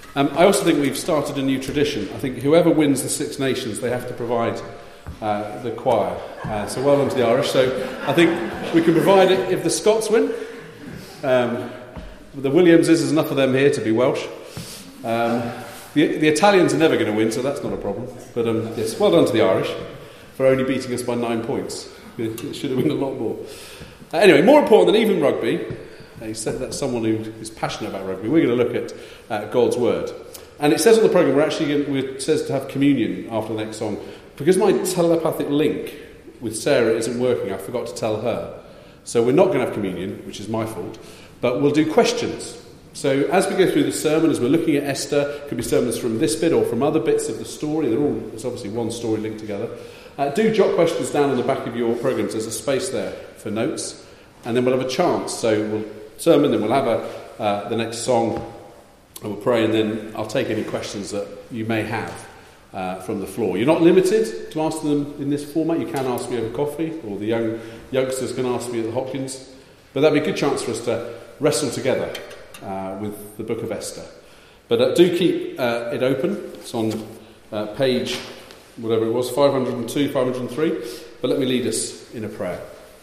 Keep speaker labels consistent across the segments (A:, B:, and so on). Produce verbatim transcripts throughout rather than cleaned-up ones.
A: Um, I also think we've started a new tradition. I think whoever wins the Six Nations, they have to provide uh, the choir. Uh, so well done to the Irish. So I think we can provide it if the Scots win. Um, the Williamses, there's enough of them here to be Welsh. Um, the, the Italians are never going to win, so that's not a problem. But um, yes, well done to the Irish for only beating us by nine points. It should have been a lot more. Uh, anyway, more important than even rugby, uh, he said that's someone who is passionate about rugby. We're going to look at uh, God's Word. And it says on the programme, we're actually going to, it says to have communion after the next song. Because my telepathic link with Sarah isn't working, I forgot to tell her. So we're not going to have communion, which is my fault, but we'll do questions. So as we go through the sermon, as we're looking at Esther, it could be sermons from this bit or from other bits of the story. They're all, it's obviously one story linked together. Uh, do jot questions down on the back of your programmes. There's a space there for notes. And then we'll have a chance. So we'll sermon, then we'll have a, uh, the next song, and we'll pray, and then I'll take any questions that you may have uh, from the floor. You're not limited to ask them in this format. You can ask me over coffee, or the young youngsters can ask me at the Hopkins. But that'd be a good chance for us to wrestle together uh, with the book of Esther. But uh, do keep uh, it open. It's on uh, page, whatever it was, five hundred two, five hundred three. But let me lead us in a prayer.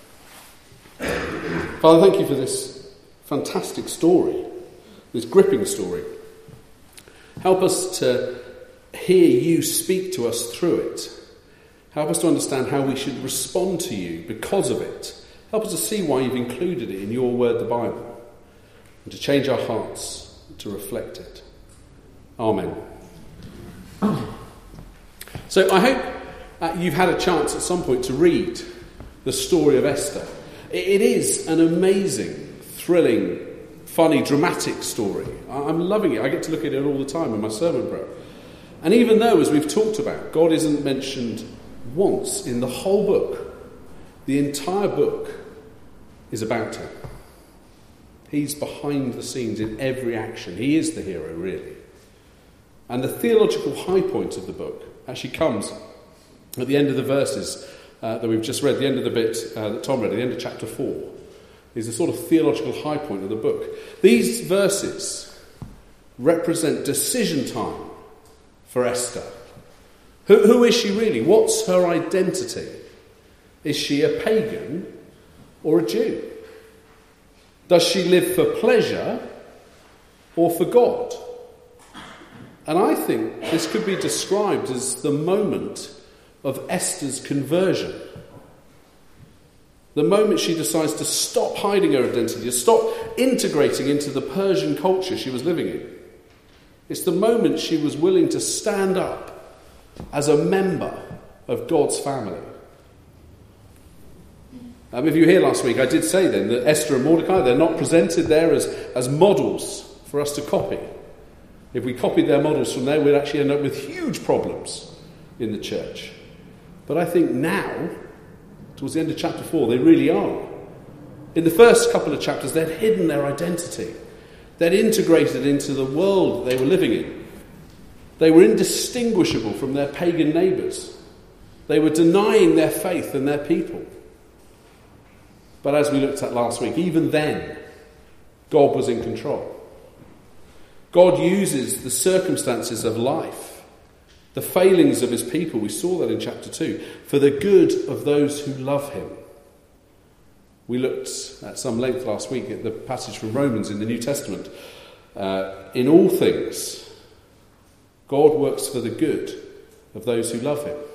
A: Father, thank you for this fantastic story, this gripping story. Help us to hear you speak to us through it. Help us to understand how we should respond to you because of it. Help us to see why you've included it in your word, the Bible, and to change our hearts to reflect it. Amen. So I hope uh, you've had a chance at some point to read the story of Esther. It is an amazing, thrilling, funny, dramatic story. I'm loving it. I get to look at it all the time in my sermon prep. And even though, as we've talked about, God isn't mentioned once in the whole book, the entire book is about him. He's behind the scenes in every action. He is the hero, really. And the theological high point of the book actually comes at the end of the verses uh, that we've just read, the end of the bit uh, that Tom read, at the end of chapter four, is the sort of theological high point of the book. These verses represent decision time for Esther. Who, who is she really? What's her identity? Is she a pagan or a Jew? Does she live for pleasure or for God? And I think this could be described as the moment of Esther's conversion. The moment she decides to stop hiding her identity, to stop integrating into the Persian culture she was living in. It's the moment she was willing to stand up as a member of God's family. Um, if you were here last week, I did say then that Esther and Mordecai, they're not presented there as, as models for us to copy. If we copied their models from there, we'd actually end up with huge problems in the church. But I think now, towards the end of chapter four, they really are. In the first couple of chapters, they'd hidden their identity. They'd integrated into the world they were living in. They were indistinguishable from their pagan neighbours. They were denying their faith and their people. But as we looked at last week, even then, God was in control. God uses the circumstances of life, the failings of his people, we saw that in chapter two, for the good of those who love him. We looked at some length last week at the passage from Romans in the New Testament. Uh, in all things, God works for the good of those who love him.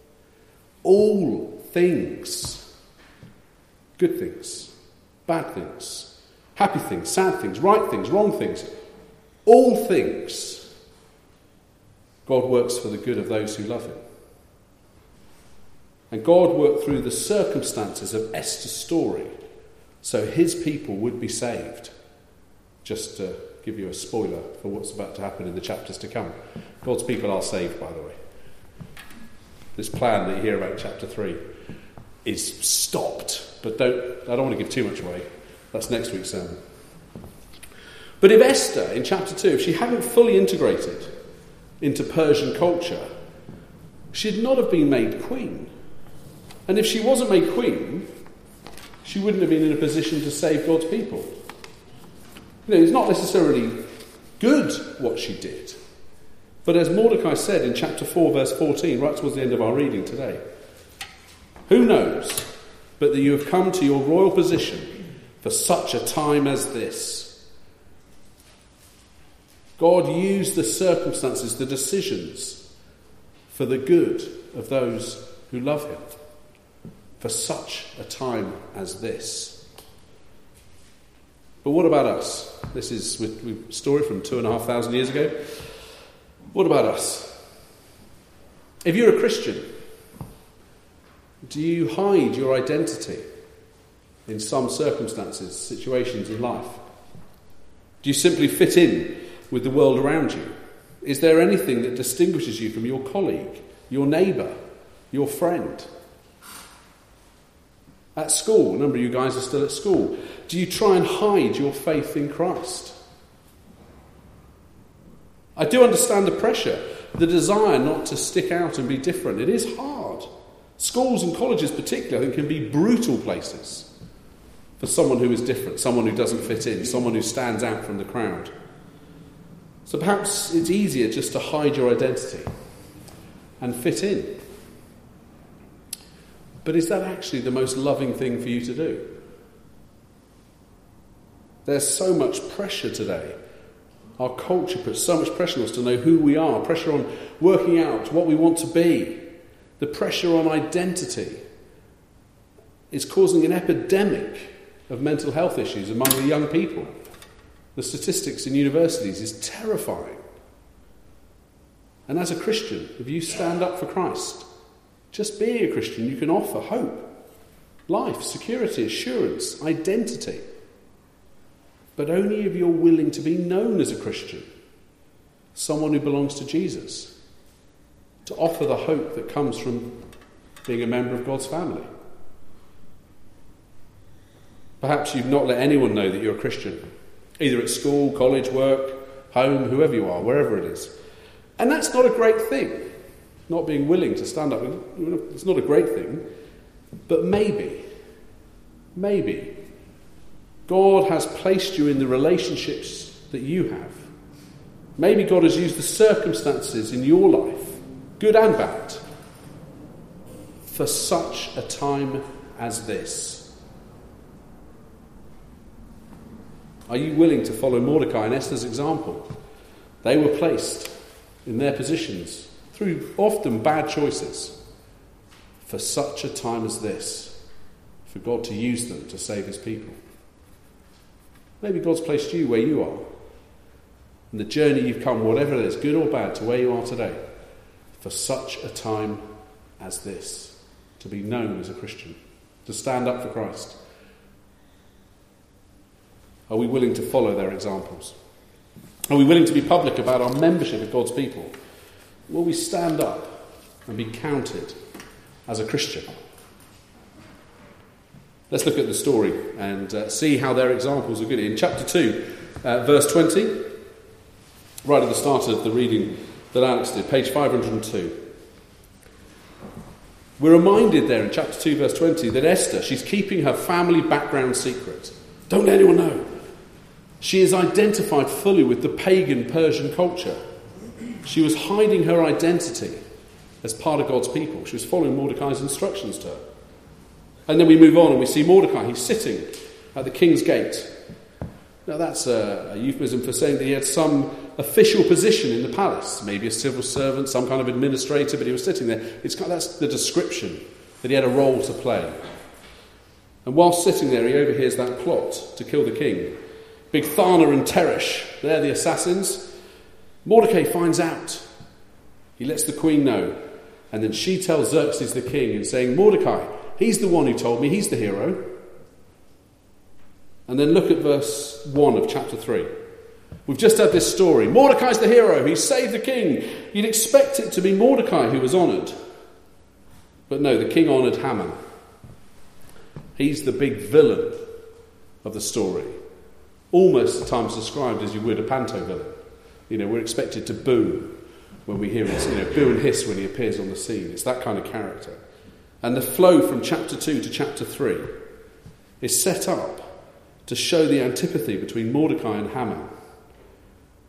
A: All things. Good things, bad things, happy things, sad things, right things, wrong things. All things, God works for the good of those who love him. And God worked through the circumstances of Esther's story so his people would be saved. Just to give you a spoiler for what's about to happen in the chapters to come. God's people are saved, by the way. This plan that you hear about in chapter three is stopped. But don't, I don't want to give too much away. That's next week's sermon. But if Esther, in chapter two, if she hadn't fully integrated into Persian culture, she'd not have been made queen. And if she wasn't made queen, she wouldn't have been in a position to save God's people. You know, it's not necessarily good what she did. But as Mordecai said in chapter four, verse fourteen, right towards the end of our reading today, who knows but that you have come to your royal position for such a time as this? God used the circumstances, the decisions, for the good of those who love him, for such a time as this. But what about us? This is a story from two and a half thousand years ago. What about us? If you're a Christian, do you hide your identity in some circumstances, situations in life? Do you simply fit in with the world around you? Is there anything that distinguishes you from your colleague, your neighbour, your friend? At school, a number of you guys are still at school. Do you try and hide your faith in Christ? I do understand the pressure, the desire not to stick out and be different. It is hard. Schools and colleges particularly, I think, can be brutal places for someone who is different, someone who doesn't fit in, someone who stands out from the crowd. So perhaps it's easier just to hide your identity and fit in. But is that actually the most loving thing for you to do? There's so much pressure today. Our culture puts so much pressure on us to know who we are, pressure on working out what we want to be. The pressure on identity is causing an epidemic of mental health issues among the young people. The statistics in universities is terrifying. And as a Christian, if you stand up for Christ, just being a Christian, you can offer hope, life, security, assurance, identity. But only if you're willing to be known as a Christian, someone who belongs to Jesus, to offer the hope that comes from being a member of God's family. Perhaps you've not let anyone know that you're a Christian, either at school, college, work, home, whoever you are, wherever it is. And that's not a great thing. Not being willing to stand up, it's not a great thing. But maybe, maybe, God has placed you in the relationships that you have. Maybe God has used the circumstances in your life, good and bad, for such a time as this. Are you willing to follow Mordecai and Esther's example? They were placed in their positions through often bad choices for such a time as this, for God to use them to save his people. Maybe God's placed you where you are, and the journey you've come, whatever it is, good or bad, to where you are today, for such a time as this, to be known as a Christian, to stand up for Christ. Are we willing to follow their examples? Are we willing to be public about our membership of God's people? Will we stand up and be counted as a Christian? Let's look at the story and uh, see how their examples are good. In chapter two, uh, verse twenty, right at the start of the reading that Alex did, page five hundred two. We're reminded there in chapter two, verse twenty, that Esther, she's keeping her family background secret. Don't let anyone know. She is identified fully with the pagan Persian culture. She was hiding her identity as part of God's people. She was following Mordecai's instructions to her. And then we move on and we see Mordecai. He's sitting at the king's gate. Now that's a, a euphemism for saying that he had some official position in the palace. Maybe a civil servant, some kind of administrator, but he was sitting there. It's kind of, that's the description, that he had a role to play. And while sitting there, he overhears that plot to kill the king. Bigthana and Teresh, they're the assassins. Mordecai finds out. He lets the queen know. And then she tells Xerxes the king and saying, Mordecai, he's the one who told me, he's the hero. And then look at verse one of chapter three. We've just had this story. Mordecai's the hero, he saved the king. You'd expect it to be Mordecai who was honoured. But no, the king honoured Haman. He's the big villain of the story. Almost at times described as you would a panto villain. You know, we're expected to boo when we hear it, you know, boo and hiss when he appears on the scene. It's that kind of character. And the flow from chapter two to chapter three is set up to show the antipathy between Mordecai and Haman.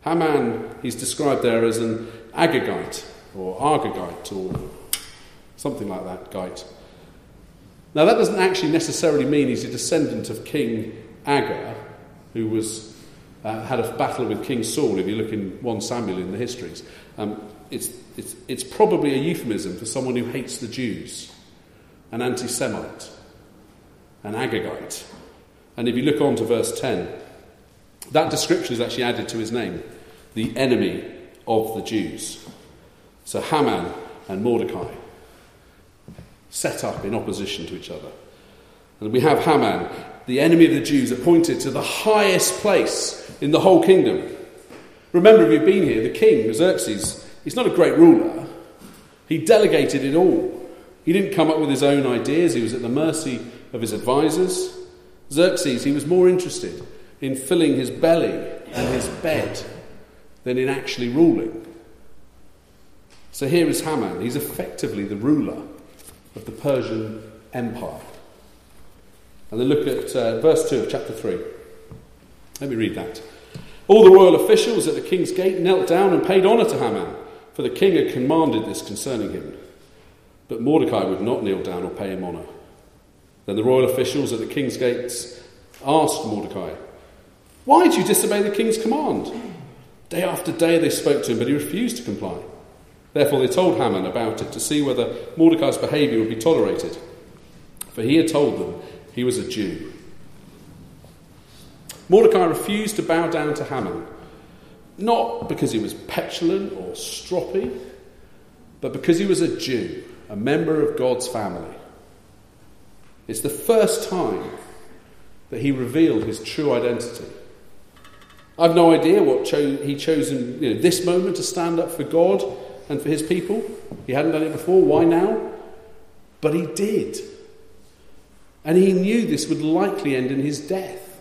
A: Haman, he's described there as an Agagite, or Argagite, or something like that, Gite. Now that doesn't actually necessarily mean he's a descendant of King Agag, who was uh, had a battle with King Saul, if you look in First Samuel in the histories. Um, it's, it's, it's probably a euphemism for someone who hates the Jews, an anti-Semite, an Agagite. And if you look on to verse ten, that description is actually added to his name, the enemy of the Jews. So Haman and Mordecai set up in opposition to each other. And we have Haman, the enemy of the Jews, appointed to the highest place in the whole kingdom. Remember, if you've been here, the king, Xerxes, he's not a great ruler. He delegated it all. He didn't come up with his own ideas. He was at the mercy of his advisors. Xerxes, he was more interested in filling his belly and his bed than in actually ruling. So here is Haman. He's effectively the ruler of the Persian Empire. And then look at uh, verse two of chapter three. Let me read that. All the royal officials at the king's gate knelt down and paid honour to Haman, for the king had commanded this concerning him. But Mordecai would not kneel down or pay him honour. Then the royal officials at the king's gates asked Mordecai, "Why did you disobey the king's command?" Day after day they spoke to him, but he refused to comply. Therefore they told Haman about it to see whether Mordecai's behaviour would be tolerated. For he had told them he was a Jew. Mordecai refused to bow down to Haman, not because he was petulant or stroppy, but because he was a Jew, a member of God's family. It's the first time that he revealed his true identity. I've no idea what cho- he chose in you know, this moment to stand up for God and for his people. He hadn't done it before. Why now? But he did. And he knew this would likely end in his death.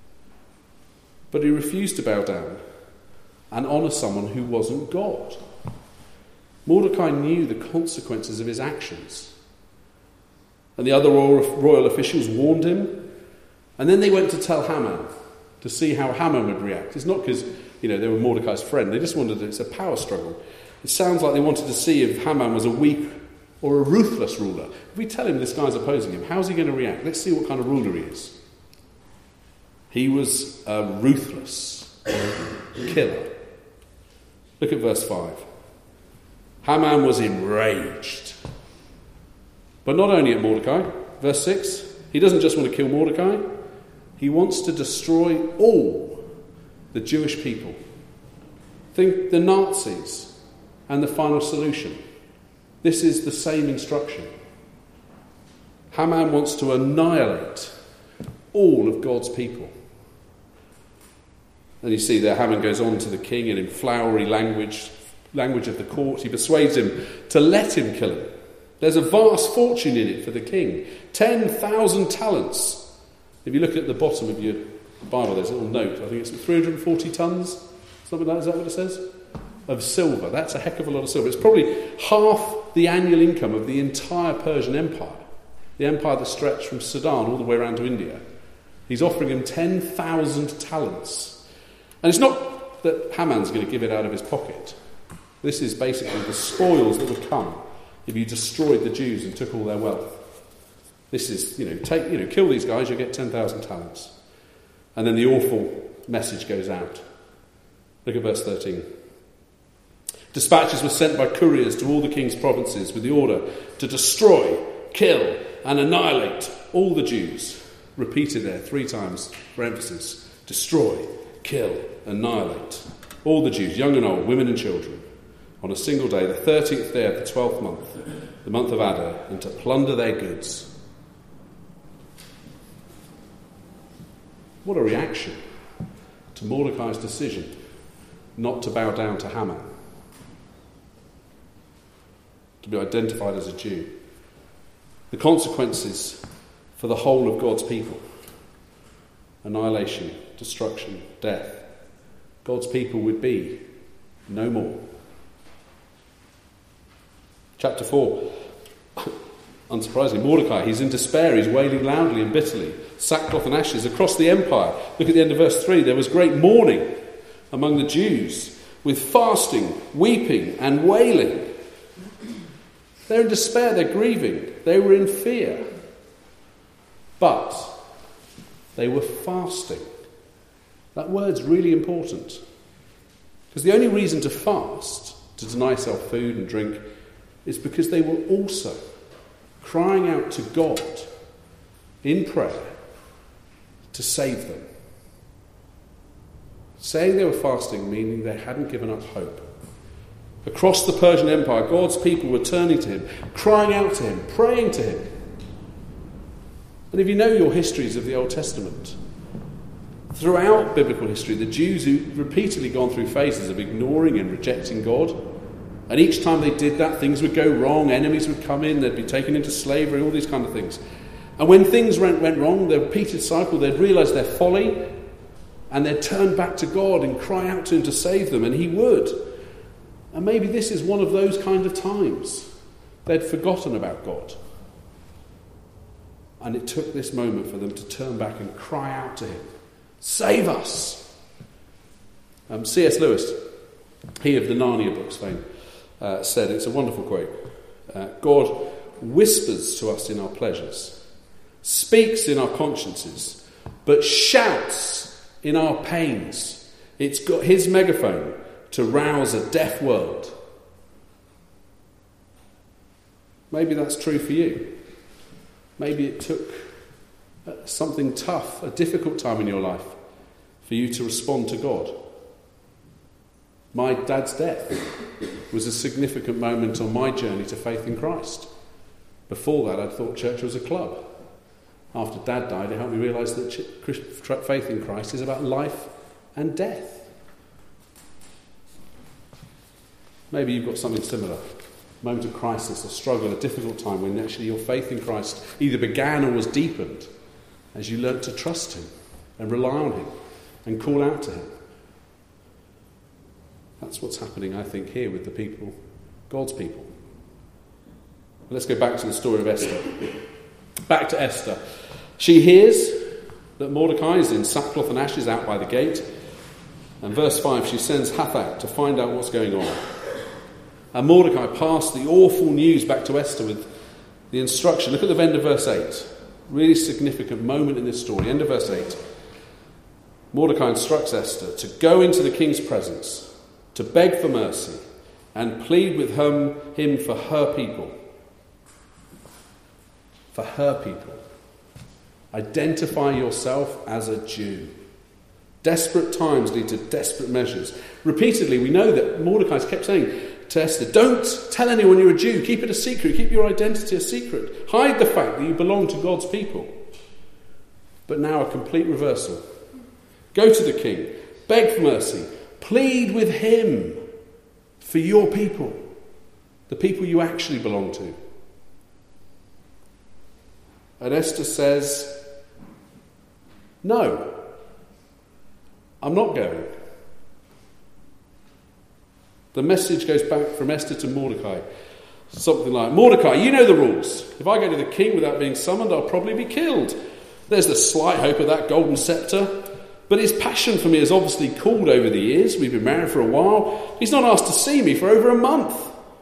A: But he refused to bow down and honour someone who wasn't God. Mordecai knew the consequences of his actions. And the other royal officials warned him. And then they went to tell Haman to see how Haman would react. It's not because, you know, they were Mordecai's friend. They just wanted, it's a power struggle. It sounds like they wanted to see if Haman was a weak or a ruthless ruler. If we tell him this guy's opposing him, how's he going to react? Let's see what kind of ruler he is. He was a ruthless killer. Look at verse five. Haman was enraged. But not only at Mordecai. Verse six, he doesn't just want to kill Mordecai. He wants to destroy all the Jewish people. Think the Nazis and the final solution. This is the same instruction. Haman wants to annihilate all of God's people. And you see there, Haman goes on to the king and in flowery language, language of the court, he persuades him to let him kill him. There's a vast fortune in it for the king. ten thousand talents. If you look at the bottom of your Bible, there's a little note. I think it's three hundred forty tons. Something like that. Is that what it says? Of silver. That's a heck of a lot of silver. It's probably half the annual income of the entire Persian Empire. The empire that stretched from Sudan all the way around to India. He's offering him ten thousand talents. And it's not that Haman's going to give it out of his pocket. This is basically the spoils that would come if you destroyed the Jews and took all their wealth. This is, you know, take, you know, kill these guys, you'll get ten thousand talents. And then the awful message goes out. Look at verse thirteen. Dispatches were sent by couriers to all the king's provinces with the order to destroy, kill, and annihilate all the Jews. Repeated there three times for emphasis. Destroy, kill, annihilate all the Jews, young and old, women and children, on a single day, the thirteenth day of the twelfth month, the month of Adar, and to plunder their goods. What a reaction to Mordecai's decision not to bow down to Haman, to be identified as a Jew. The consequences for the whole of God's people: annihilation, destruction, death. God's people would be no more. Chapter four. Unsurprisingly, Mordecai, he's in despair, he's wailing loudly and bitterly, sackcloth and ashes across the empire. Look at the end of verse three. There was great mourning among the Jews with fasting, weeping and wailing. They're in despair, they're grieving, they were in fear. But they were fasting. That word's really important. Because the only reason to fast, to deny self food and drink, is because they were also crying out to God in prayer to save them. Saying they were fasting, meaning they hadn't given up hope. Across the Persian Empire, God's people were turning to him, crying out to him, praying to him. And if you know your histories of the Old Testament, throughout biblical history, the Jews who've repeatedly gone through phases of ignoring and rejecting God, and each time they did that, things would go wrong, enemies would come in, they'd be taken into slavery, all these kind of things. And when things went, went wrong, the repeated cycle, they'd realise their folly, and they'd turn back to God and cry out to him to save them, and he would. And maybe this is one of those kind of times. They'd forgotten about God. And it took this moment for them to turn back and cry out to him. Save us! Um, C S Lewis, he of the Narnia books fame, uh, said, it's a wonderful quote, uh, God whispers to us in our pleasures, speaks in our consciences, but shouts in our pains. It's got his megaphone to rouse a deaf world. Maybe that's true for you. Maybe it took something tough, a difficult time in your life, for you to respond to God. My dad's death was a significant moment on my journey to faith in Christ. Before that, I thought church was a club. After Dad died, it helped me realise that faith in Christ is about life and death. Maybe you've got something similar. A moment of crisis, a struggle, a difficult time when actually your faith in Christ either began or was deepened as you learnt to trust him and rely on him and call out to him. That's what's happening, I think, here with the people, God's people. But let's go back to the story of Esther. Back to Esther. She hears that Mordecai is in sackcloth and ashes out by the gate. And verse five, she sends Hathach to find out what's going on. And Mordecai passed the awful news back to Esther with the instruction. Look at the end of verse eight. Really significant moment in this story. End of verse eight. Mordecai instructs Esther to go into the king's presence, to beg for mercy, and plead with him, him for her people. For her people. Identify yourself as a Jew. Desperate times lead to desperate measures. Repeatedly, we know that Mordecai kept saying to Esther, don't tell anyone you're a Jew. Keep it a secret. Keep your identity a secret. Hide the fact that you belong to God's people. But now a complete reversal. Go to the king. Beg for mercy. Plead with him for your people. The people you actually belong to. And Esther says, no, I'm not going. The message goes back from Esther to Mordecai. Something like, Mordecai, you know the rules. If I go to the king without being summoned, I'll probably be killed. There's the slight hope of that golden sceptre. But his passion for me has obviously cooled over the years. We've been married for a while. He's not asked to see me for over a month.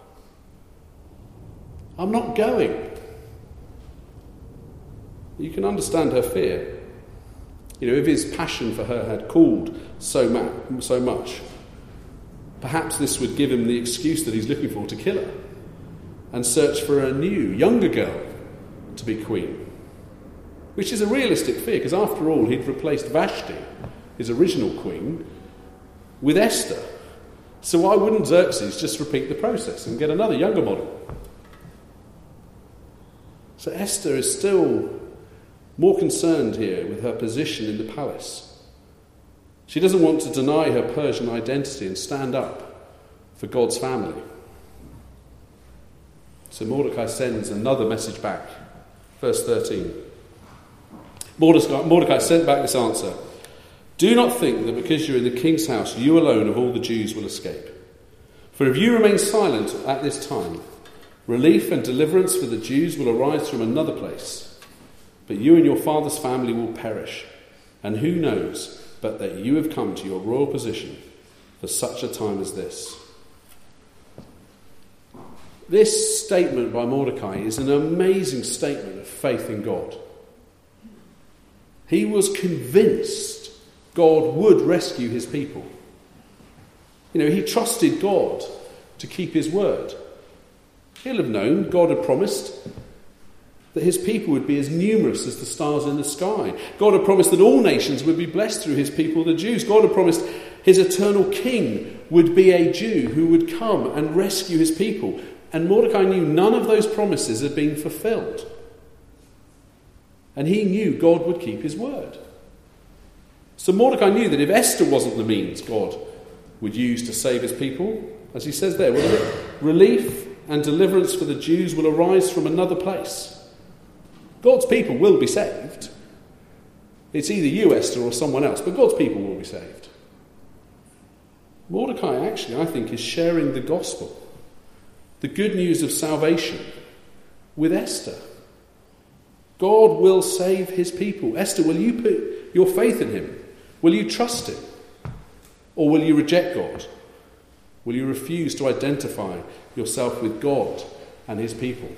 A: I'm not going. You can understand her fear. You know, if his passion for her had cooled so, ma- so much, perhaps this would give him the excuse that he's looking for to kill her and search for a new, younger girl to be queen. Which is a realistic fear, because after all, he'd replaced Vashti, his original queen, with Esther. So why wouldn't Xerxes just repeat the process and get another younger model? So Esther is still more concerned here with her position in the palace. She doesn't want to deny her Persian identity and stand up for God's family. So Mordecai sends another message back. Verse thirteen. Mordecai, Mordecai sent back this answer. Do not think that because you're in the king's house, you alone of all the Jews will escape. For if you remain silent at this time, relief and deliverance for the Jews will arise from another place. But you and your father's family will perish. And who knows but that you have come to your royal position for such a time as this. This statement by Mordecai is an amazing statement of faith in God. He was convinced God would rescue his people. You know, he trusted God to keep his word. He'll have known God had promised that his people would be as numerous as the stars in the sky. God had promised that all nations would be blessed through his people, the Jews. God had promised his eternal king would be a Jew who would come and rescue his people. And Mordecai knew none of those promises had been fulfilled. And he knew God would keep his word. So Mordecai knew that if Esther wasn't the means God would use to save his people, as he says there, relief and deliverance for the Jews will arise from another place. God's people will be saved. It's either you, Esther, or someone else, but God's people will be saved. Mordecai actually, I think, is sharing the gospel, the good news of salvation, with Esther. God will save his people. Esther, will you put your faith in him? Will you trust him? Or will you reject God? Will you refuse to identify yourself with God and his people?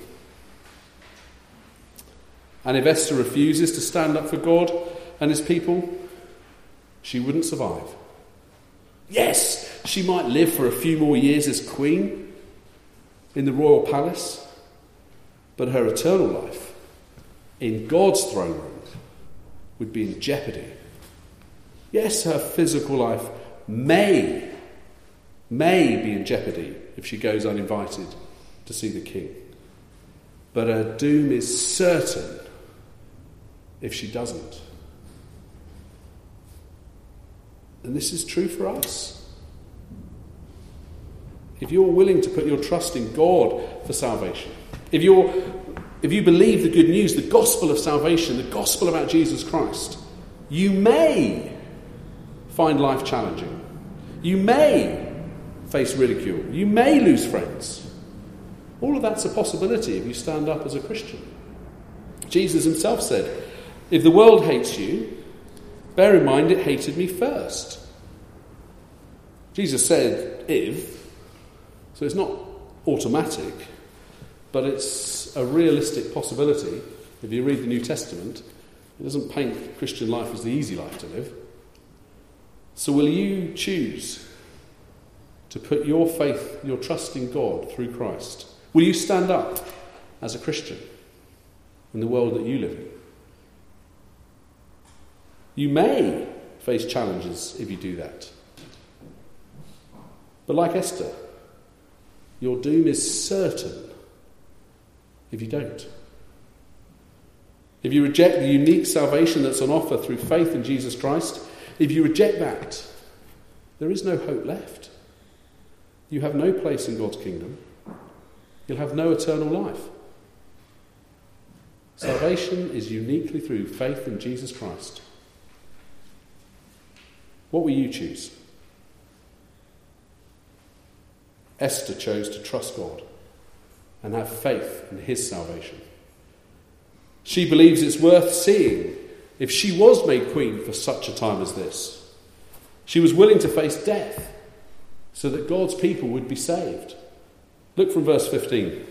A: And if Esther refuses to stand up for God and his people, she wouldn't survive. Yes, she might live for a few more years as queen in the royal palace, but her eternal life in God's throne room would be in jeopardy. Yes, her physical life may, may be in jeopardy if she goes uninvited to see the king. But her doom is certain if she doesn't. And this is true for us. If you're willing to put your trust in God for salvation, if you're, if you believe the good news, the gospel of salvation, the gospel about Jesus Christ, you may find life challenging. You may face ridicule. You may lose friends. All of that's a possibility if you stand up as a Christian. Jesus himself said, if the world hates you, bear in mind it hated me first. Jesus said, if, so it's not automatic, but it's a realistic possibility. If you read the New Testament, it doesn't paint Christian life as the easy life to live. So will you choose to put your faith, your trust in God through Christ? Will you stand up as a Christian in the world that you live in? You may face challenges if you do that. But like Esther, your doom is certain if you don't. If you reject the unique salvation that's on offer through faith in Jesus Christ, if you reject that, there is no hope left. You have no place in God's kingdom. You'll have no eternal life. Salvation is uniquely through faith in Jesus Christ. What will you choose? Esther chose to trust God and have faith in his salvation. She believes it's worth seeing if she was made queen for such a time as this. She was willing to face death so that God's people would be saved. Look from verse fifteen.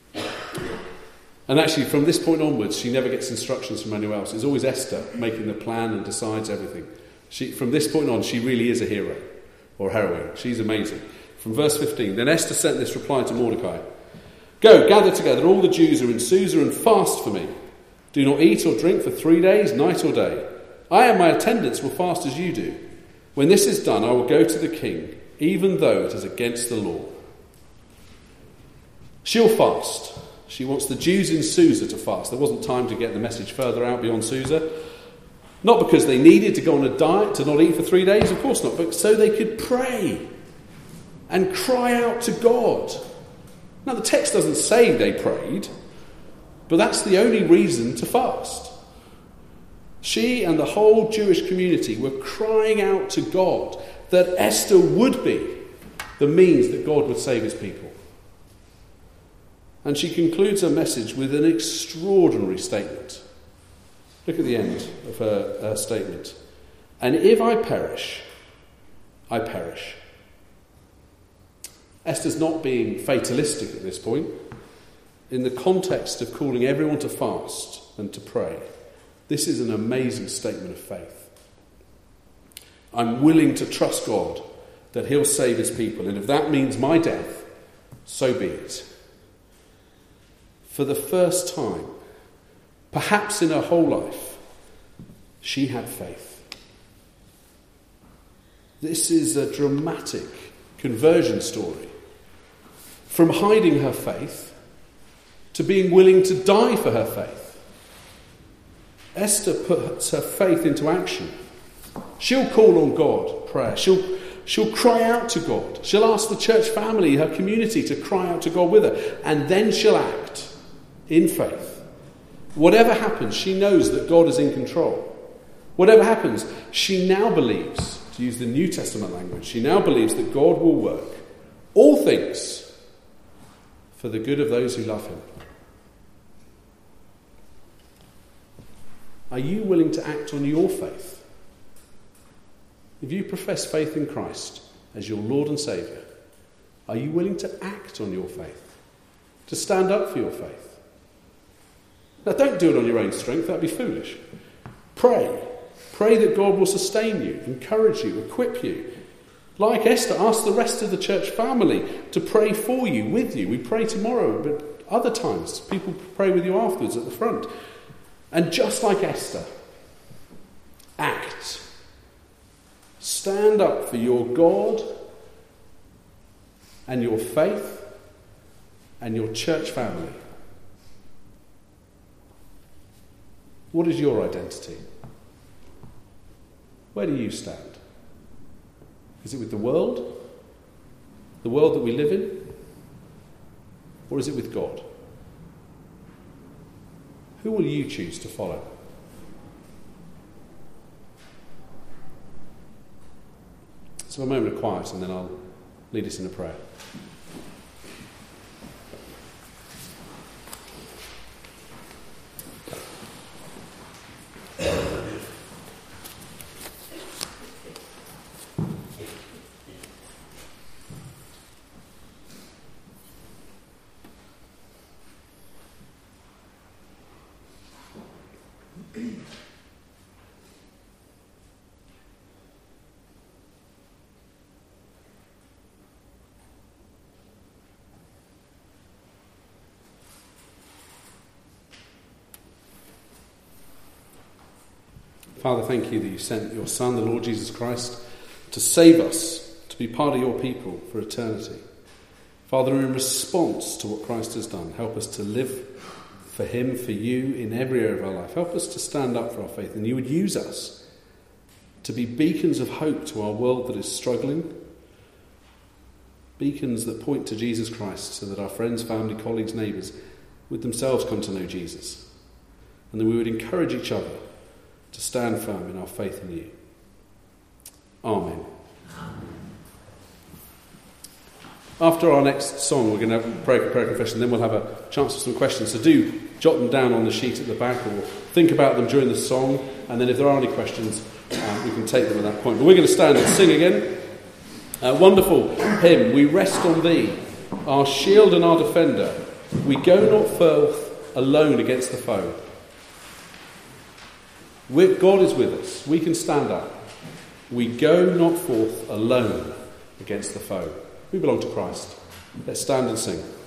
A: And actually, from this point onwards, she never gets instructions from anyone else. It's always Esther making the plan and decides everything. She, from this point on, she really is a hero or heroine. She's amazing. From verse fifteen, then Esther sent this reply to Mordecai. Go, gather together all the Jews who are in Susa and fast for me. Do not eat or drink for three days, night or day. I and my attendants will fast as you do. When this is done, I will go to the king, even though it is against the law. She'll fast. She wants the Jews in Susa to fast. There wasn't time to get the message further out beyond Susa. Not because they needed to go on a diet, to not eat for three days, of course not, but so they could pray and cry out to God. Now, the text doesn't say they prayed, but that's the only reason to fast. She and the whole Jewish community were crying out to God that Esther would be the means that God would save his people. And she concludes her message with an extraordinary statement. Look at the end of her, her statement. And if I perish, I perish. Esther's not being fatalistic at this point. In the context of calling everyone to fast and to pray, this is an amazing statement of faith. I'm willing to trust God that he'll save his people, and if that means my death, so be it. For the first time, perhaps in her whole life, she had faith. This is a dramatic conversion story. From hiding her faith to being willing to die for her faith. Esther puts her faith into action. She'll call on God, prayer. She'll, she'll cry out to God. She'll ask the church family, her community, to cry out to God with her. And then she'll act in faith. Whatever happens, she knows that God is in control. Whatever happens, she now believes, to use the New Testament language, she now believes that God will work all things for the good of those who love him. Are you willing to act on your faith? If you profess faith in Christ as your Lord and Saviour, are you willing to act on your faith? To stand up for your faith? Now, don't do it on your own strength, that'd be foolish. Pray. Pray that God will sustain you, encourage you, equip you. Like Esther, ask the rest of the church family to pray for you, with you. We pray tomorrow, but other times people pray with you afterwards at the front. And just like Esther, act. Stand up for your God and your faith and your church family. What is your identity? Where do you stand? Is it with the world? The world that we live in? Or is it with God? Who will you choose to follow? So a moment of quiet and then I'll lead us in a prayer. Father, thank you that you sent your Son, the Lord Jesus Christ, to save us, to be part of your people for eternity. Father, in response to what Christ has done, help us to live for him, for you, in every area of our life. Help us to stand up for our faith, and you would use us to be beacons of hope to our world that is struggling, beacons that point to Jesus Christ so that our friends, family, colleagues, neighbours would themselves come to know Jesus, and that we would encourage each other to stand firm in our faith in you. Amen. After our next song, we're going to pray a prayer confession, then we'll have a chance for some questions. So do jot them down on the sheet at the back, or think about them during the song, and then if there are any questions, uh, we can take them at that point. But we're going to stand and sing again. A wonderful hymn, We Rest on Thee, our shield and our defender. We go not forth alone against the foe. With God is with us. We can stand up. We go not forth alone against the foe. We belong to Christ. Let's stand and sing.